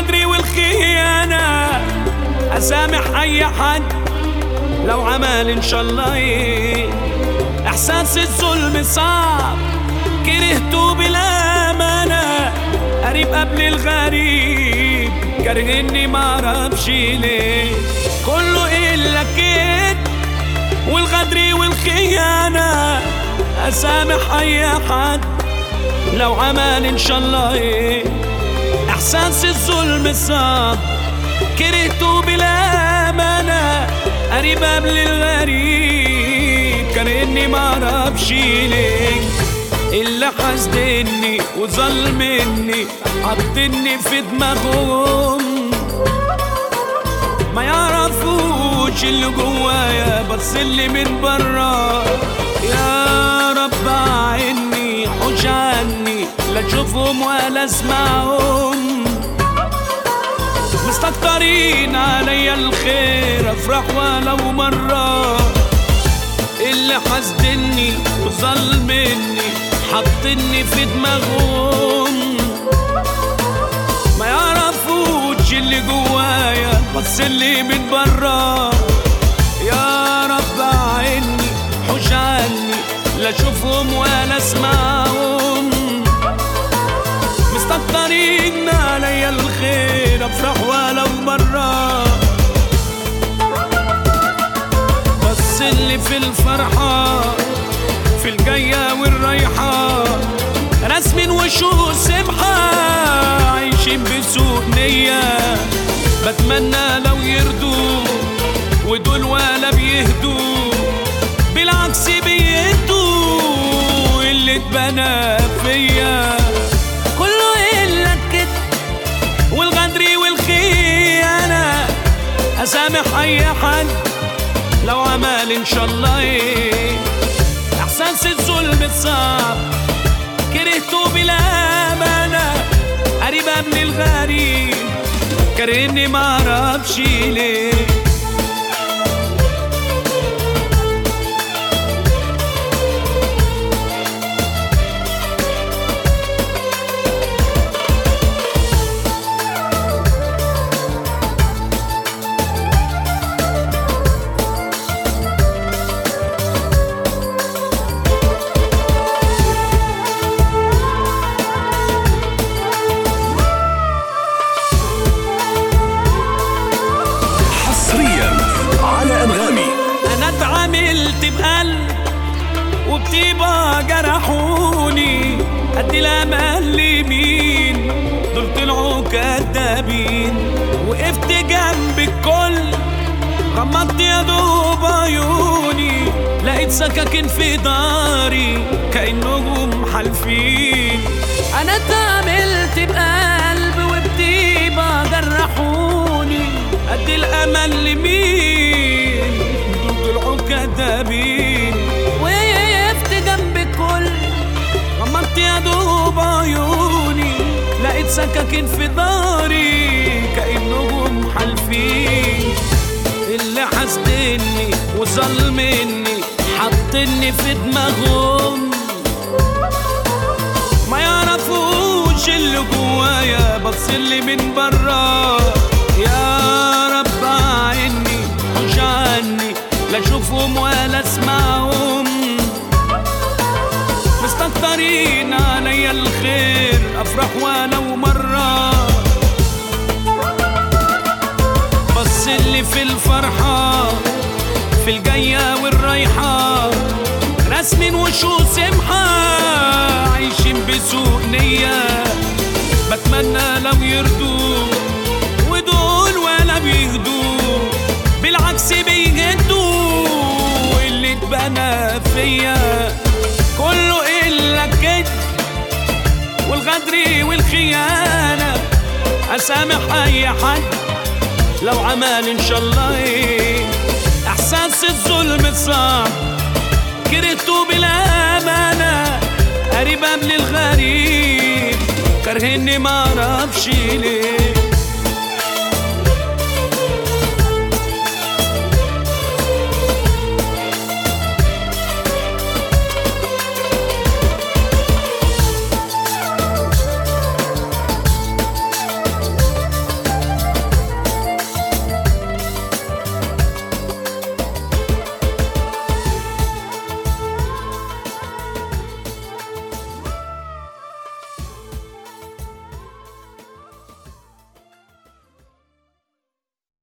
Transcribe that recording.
والغدر والخيانة أسامح أي حد لو عمل إن شاء الله إيه. إحساس الظلم صعب كرهته بالأمانة، قريب قبل الغريب كرهني معرفش ليه. كله إلا كده والغدر والخيانة أسامح أي حد لو عمل إن شاء الله إيه. إحساس الظلم صعب كرهته بالأمانة، قريب قبل الغريب كرهني معرفش ليه. اللي حاسدني وظلمني حاطني في دماغهم، ما يعرفوش اللي جوايا بس اللي من برا. يا رب عني حوش عني لا اشوفهم ولا اسمعهم، مستكترين عليا الخير افرح ولو مرة. اللي حاسدني وظلمني حاطني في دماغهم، ما يعرفوش اللي جوايا بس اللي من برا. يا رب عني حوش عني لا اشوفهم ولا اسمعهم، مستكترين عليا الخير افرح ولو مرة. بس اللي في الفرحة في الجاية والرايحة رسم وشوش سمحة، عايشين بسوء نية بتمنى لو يردوا، ودول ولا بيهدوا بالعكس بيهدوا اللي اتبنى فيا. كله إلا كده والغدر والخيانة أسامح أي حد لو عمل إن شاء الله إيه. إحساس الظلم صعب كرهته بالأمانة، قريب قبل الغريب كرهني معرفش ليه. اتعاملت بقلب وبطيبة جرحوني، قد الامل لمين دول طلعوا كدابين. وقفت جنب الكل غمضت يا دوب عيوني، لقيت سكاكين في داري كأنهم حالفين. انا اتعاملت بقلب وبطيبة جرحوني، قد الامل لمين طلعوا كدابين. وقفت جنب الكل غمضت يا دوب عيوني، لقيت سكاكين في داري كأنهم حالفين. اللي حاسدني وظلمني حاطني في دماغهم، ما يعرفوش اللي جوايا بس اللي من برا. يا رب عني حوش عني لا اشوفهم ولا اسمعهم، مستكترين عليا الخير افرح ولو مرة. بس اللي في الفرحة في الجاية والرايحة رسم وشوش سمحة، عايشين بسوء نية بتمنى لو يردوا، ودول ولا بيهدوا بالعكس بيهدوا اللي اتبنى فيا. كله إلا كده والغدر والخيانة أسامح أي حد لو عمل إن شاء الله إيه. إحساس الظلم صعب كرهته بالأمانة، قريب قبل الغريب كرهني معرفش ليه.